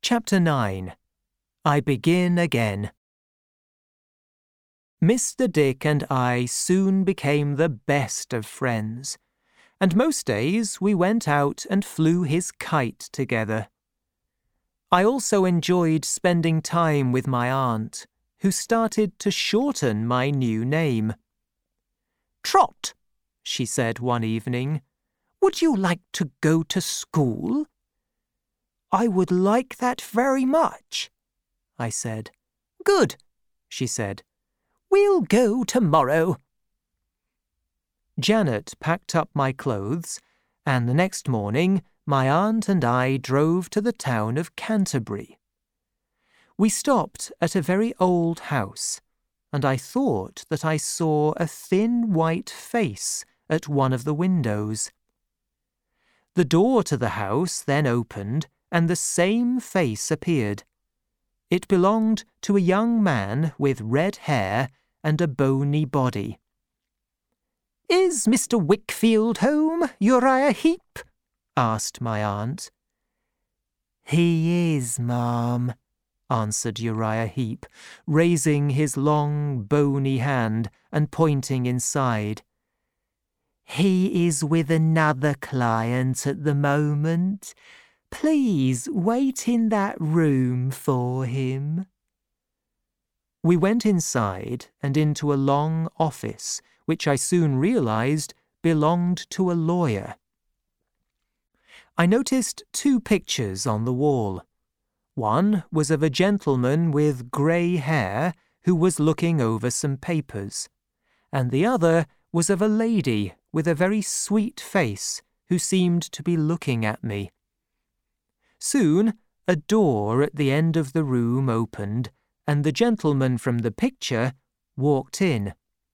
Chapter 9. I Begin Again. Mr. Dick and I soon became the best of friends, and most days we went out and flew his kite together. I also enjoyed spending time with my aunt, who started to shorten my new name. "Trot," she said one evening, "would you like to go to school?" "I would like that very much," I said. "Good," she said. "We'll go tomorrow." Janet packed up my clothes, and the next morning my aunt and I drove to the town of Canterbury. We stopped at a very old house, and I thought that I saw a thin white face at one of the windows. The door to the house then opened, and the same face appeared. It belonged to a young man with red hair and a bony body. "Is Mr. Wickfield home, Uriah Heep?" asked my aunt. "He is, ma'am," answered Uriah Heep, raising his long, bony hand and pointing inside. "He is with another client at the moment. Please wait in that room for him." We went inside and into a long office, which I soon realized belonged to a lawyer. I noticed two pictures on the wall. One was of a gentleman with grey hair who was looking over some papers, and the other was of a lady with a very sweet face who seemed to be looking at me. Soon a door at the end of the room opened, and the gentleman from the picture walked in.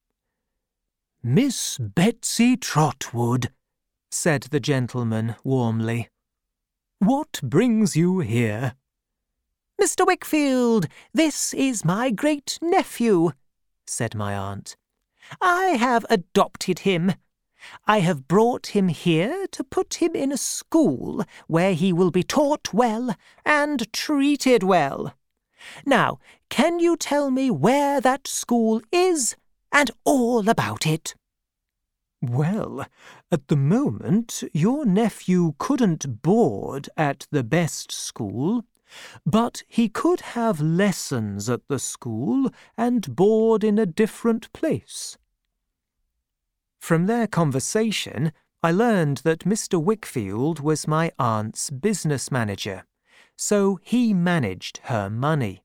"Miss Betsy Trotwood," said the gentleman warmly. "What brings you here?" "Mr. Wickfield, this is my great-nephew," said my aunt. "I have adopted him. I have brought him here to put him in a school where he will be taught well and treated well. Now, can you tell me where that school is and all about it?" "Well, at the moment your nephew couldn't board at the best school, but he could have lessons at the school and board in a different place." From their conversation, I learned that Mr. Wickfield was my aunt's business manager, so he managed her money.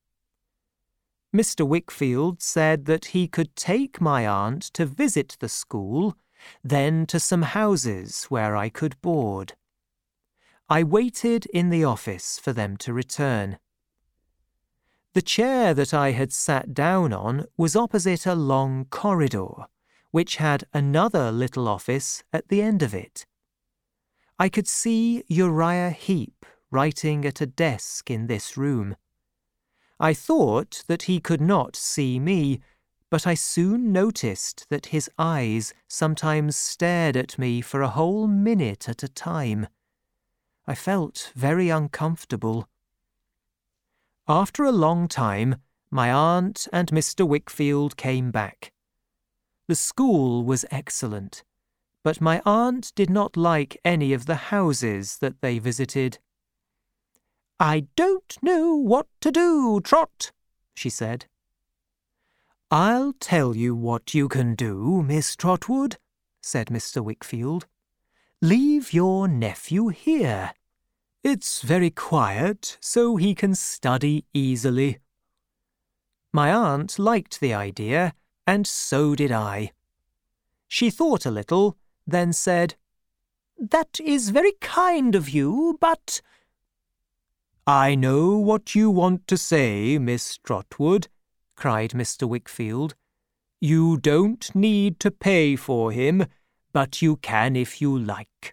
Mr. Wickfield said that he could take my aunt to visit the school, then to some houses where I could board. I waited in the office for them to return. The chair that I had sat down on was opposite a long corridor, which had another little office at the end of it. I could see Uriah Heep writing at a desk in this room. I thought that he could not see me, but I soon noticed that his eyes sometimes stared at me for a whole minute at a time. I felt very uncomfortable. After a long time, my aunt and Mr. Wickfield came back. The school was excellent, but my aunt did not like any of the houses that they visited. "I don't know what to do, Trot," she said. "I'll tell you what you can do, Miss Trotwood," said Mr. Wickfield. "Leave your nephew here. It's very quiet, so he can study easily." My aunt liked the idea, and so did I. She thought a little, then said, "That is very kind of you, but—" "I know what you want to say, Miss Trotwood," cried Mr. Wickfield. "You don't need to pay for him, but you can if you like."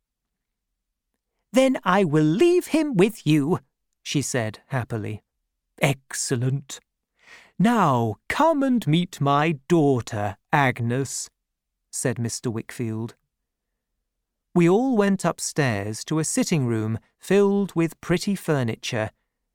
"Then I will leave him with you," she said happily. "Excellent. Now come and meet my daughter, Agnes," said Mr. Wickfield. We all went upstairs to a sitting room filled with pretty furniture,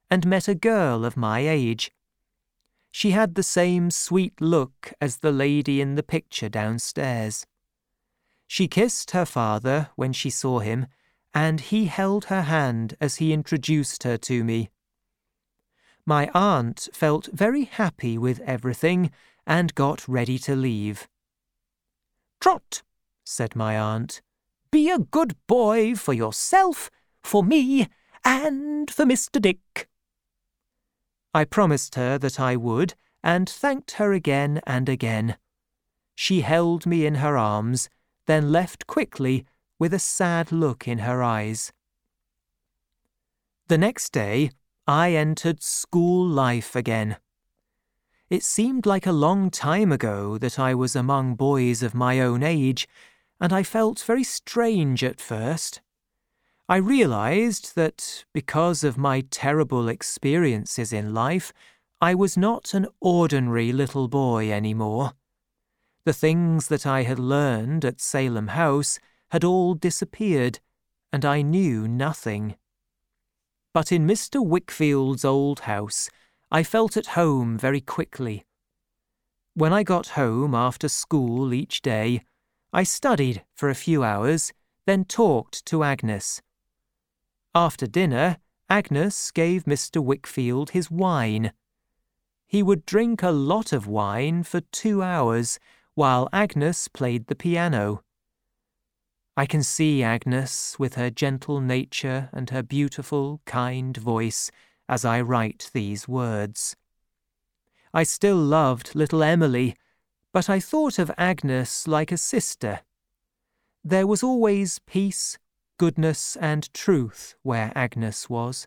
and met a girl of my age. She had the same sweet look as the lady in the picture downstairs. She kissed her father when she saw him, and he held her hand as he introduced her to me. My aunt felt very happy with everything and got ready to leave. "Trot," said my aunt, "be a good boy for yourself, for me, and for Mr. Dick." I promised her that I would, and thanked her again and again. She held me in her arms, then left quickly with a sad look in her eyes. The next day, I entered school life again. It seemed like a long time ago that I was among boys of my own age, and I felt very strange at first. I realized that, because of my terrible experiences in life, I was not an ordinary little boy anymore. The things that I had learned at Salem House had all disappeared, and I knew nothing. But in Mr. Wickfield's old house, I felt at home very quickly. When I got home after school each day, I studied for a few hours, then talked to Agnes. After dinner, Agnes gave Mr. Wickfield his wine. He would drink a lot of wine for 2 hours, while Agnes played the piano. I can see Agnes with her gentle nature and her beautiful, kind voice as I write these words. I still loved little Emily, but I thought of Agnes like a sister. There was always peace, goodness, and truth where Agnes was.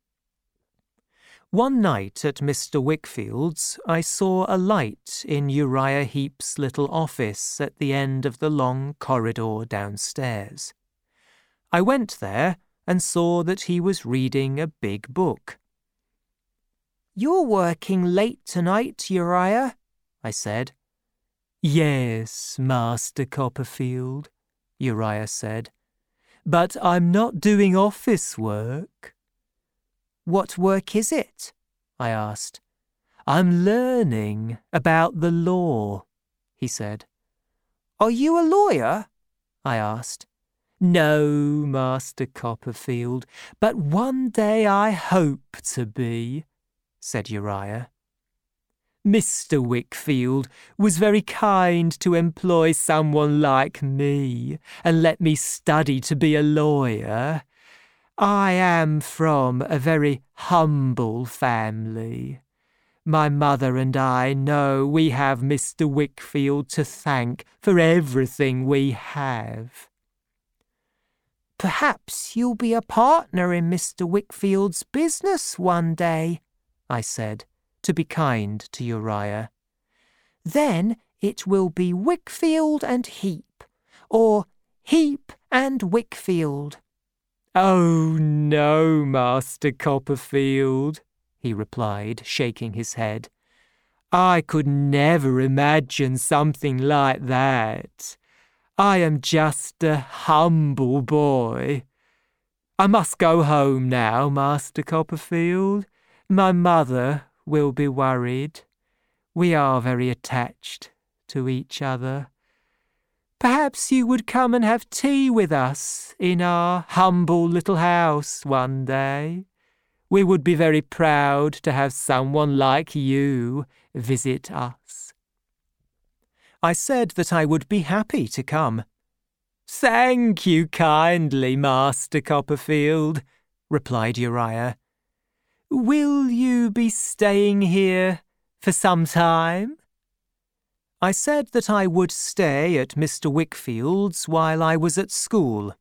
One night at Mr. Wickfield's, I saw a light in Uriah Heep's little office at the end of the long corridor downstairs. I went there and saw that he was reading a big book. "You're working late tonight, Uriah," I said. "Yes, Master Copperfield," Uriah said, "but I'm not doing office work." "What work is it?" I asked. "I'm learning about the law," he said. "Are you a lawyer?" I asked. "No, Master Copperfield, but one day I hope to be," said Uriah. "Mr. Wickfield was very kind to employ someone like me and let me study to be a lawyer. I am from a very humble family. My mother and I know we have Mr. Wickfield to thank for everything we have." "Perhaps you'll be a partner in Mr. Wickfield's business one day," I said, to be kind to Uriah. "Then it will be Wickfield and Heep, or Heep and Wickfield." "Oh, no, Master Copperfield," he replied, shaking his head. "I could never imagine something like that. I am just a humble boy. I must go home now, Master Copperfield. My mother will be worried. We are very attached to each other. Perhaps you would come and have tea with us in our humble little house one day. We would be very proud to have someone like you visit us." I said that I would be happy to come. "Thank you kindly, Master Copperfield," replied Uriah. "Will you be staying here for some time?" I said that I would stay at Mr. Wickfield's while I was at school.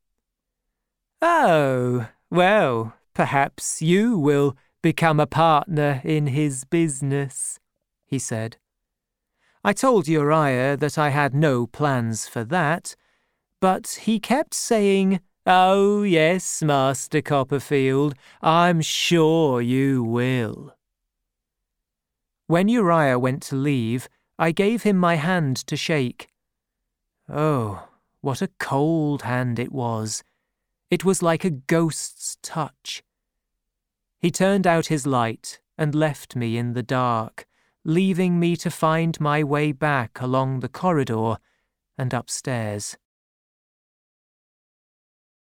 "Oh, well, perhaps you will become a partner in his business," he said. I told Uriah that I had no plans for that, but he kept saying, "Oh, yes, Master Copperfield, I'm sure you will." When Uriah went to leave, I gave him my hand to shake. Oh, what a cold hand it was! It was like a ghost's touch. He turned out his light and left me in the dark, leaving me to find my way back along the corridor and upstairs.